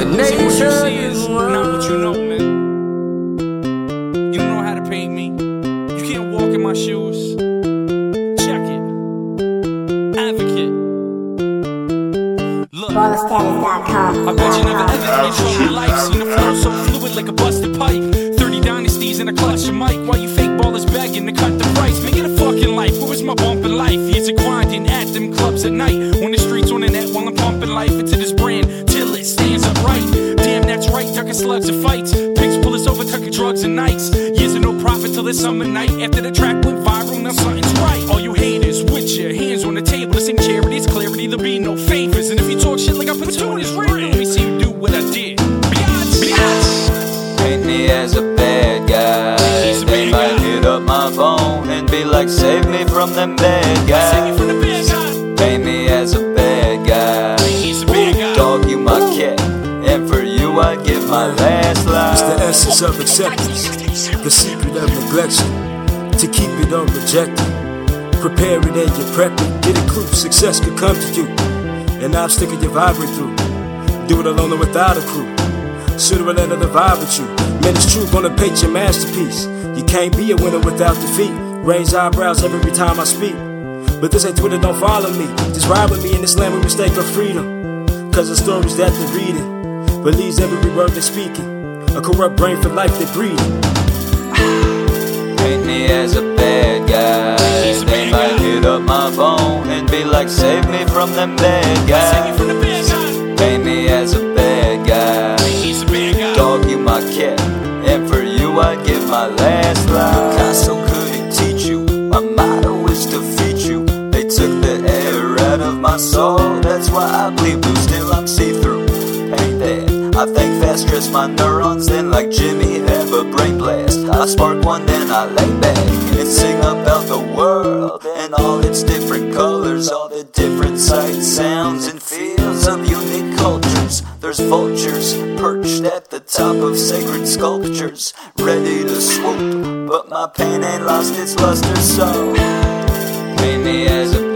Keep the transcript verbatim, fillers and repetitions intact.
The See, what you see nature is is not what you know, man. You don't know how to pay me. You can't walk in my shoes. Check it. Advocate. Look, I bet you never ever enjoyed your life. Seen the flow so fluid like a busted pipe. Thirty dynasties in a clutch of mic. While you fake ballers begging to cut the price. Man, get a fucking life. Where was my bumping life? Years of grinding at them clubs at night. On the streets on the net while I'm pumping life into this brand till it stands upright. Damn, that's right, ducking slugs and fights. Pigs pull us over, tucking drugs and nights. Years of no profit till this summer night. After the track went viral, now something's right. All you haters with your hands on the table. This ain't charity, it's clarity, there'll be no favors. And if you talk shit like I put two in this ring, let me see you do what I did. Biatch, biatch. Paint me as a bad guy. They might hit up my phone and be like, save me from them bad guys. Save me from the bad guys. Paint me as a bad guy. He's a bad guy. Dog, you my cat, and for you I'd give my last life. It's the essence of acceptance, the secret of neglection. To keep it unrejected, prepare it and you prep it. Get a clue, success could come to you. An obstacle you vibrate through. Do it alone or without a crew. Sooner or later the vibe with you. Man, it's true, gonna paint your masterpiece. You can't be a winner without defeat. Raise eyebrows every time I speak. But this ain't Twitter, don't follow me. Just ride with me in this land we mistake for freedom. Cause the stories that they're reading believes every word they're speaking. A corrupt brain for life they're breeding. Paint me as a bad guy. They might hit up my phone and be like, save me from them bad guys. Paint me as a bad guy. Dog, you my cat, and for you I'd give my last life. Picasso couldn't teach you, my motto is to defeat you. They took the air out of my soul, that's why I bleed blue, still I'm see-through. Ain't that, I think fast, stress my neurons, then like Jimmy have a brain blast. I spark one, then I lay back and sing about the world and all its different colors, all the different sights, sounds, and feels of unique cultures. There's vultures perched at the top of sacred sculptures, ready to swoop, but my pain ain't lost its luster, so paint me as a